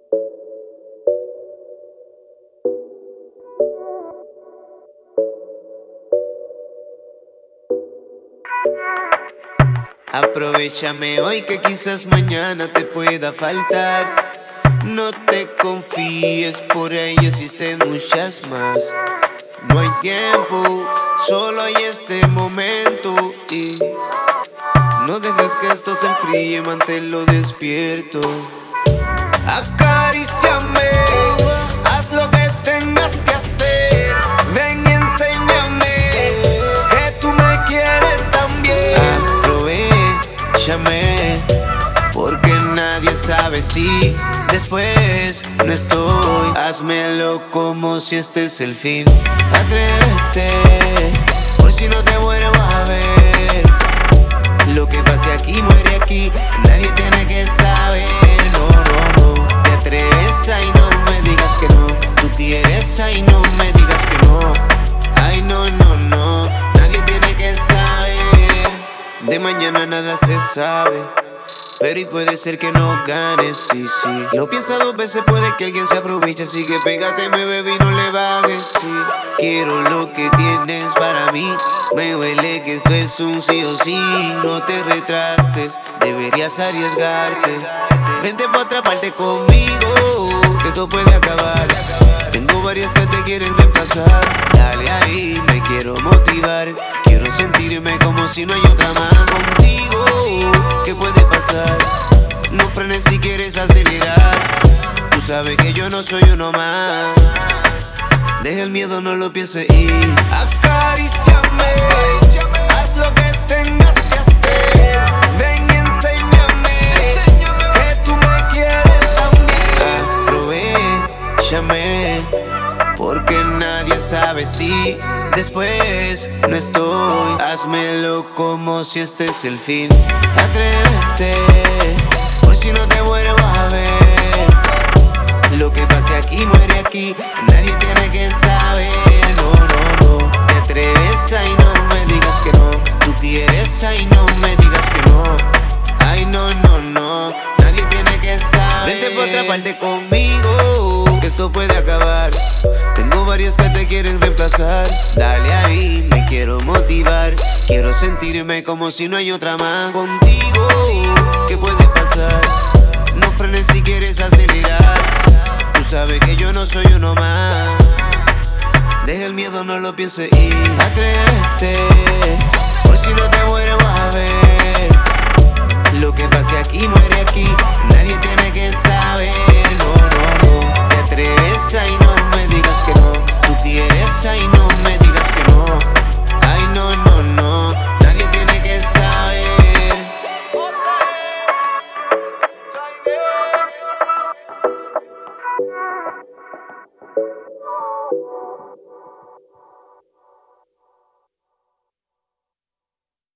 Aprovechame hoy que quizás mañana te pueda faltar. No te confíes, por ahí existen muchas más. No hay tiempo, solo hay este momento. Y no dejes que esto se enfríe, manténlo despierto. Acaríciame, haz lo que tengas que hacer. Ven y enséñame que tú me quieres también. Aprovechame, porque nadie sabe si después no estoy. Házmelo como si este es el fin. Atrévete, por si no te vuelvo a ver. Lo que pase aquí muere aquí, nadie tiene que saber. No, no, no, te atreves, ay no me digas que no. Tú quieres, ay no me digas que no. Ay no, no, no, nadie tiene que saber. De mañana nada se sabe, pero y puede ser que no ganes, sí, sí. Lo piensa dos veces, puede que alguien se aproveche. Así que pégate, me bebé, y no le bajes, sí. Quiero lo que tienes para mí. Me huele que esto es un sí o sí. No te retrates, deberías arriesgarte. Vente pa' otra parte conmigo, que esto puede acabar. Tengo varias que te quieren reemplazar. Dale ahí, me quiero motivar. Quiero sentirme como si no hay otra más contigo. ¿Qué puede pasar? No frenes si quieres acelerar. Tú sabes que yo no soy uno más. Deja el miedo, no lo pienses y acaríciame, haz lo que tengas que hacer. Ven y enséñame que tú me quieres también. Aprovechame, porque nadie sabe si después no estoy. Házmelo como si este es el fin. Atrévete, por si no te vuelvo a ver. Lo que pase aquí muere aquí, nadie tiene que saber. No, no, no, te atreves, ay no me digas que no. Tú quieres, ay no me digas que no. Ay no, no, no, nadie tiene que saber. Vente por otra parte conmigo, que esto puede acabar. Tengo varias que te quieren reemplazar. Dale ahí, me quiero motivar. Quiero sentirme como si no hay otra más contigo. ¿Qué puede pasar? No frenes si quieres acelerar. Tú sabes que yo no soy uno más. Deja el miedo, no lo pienses y atrévete.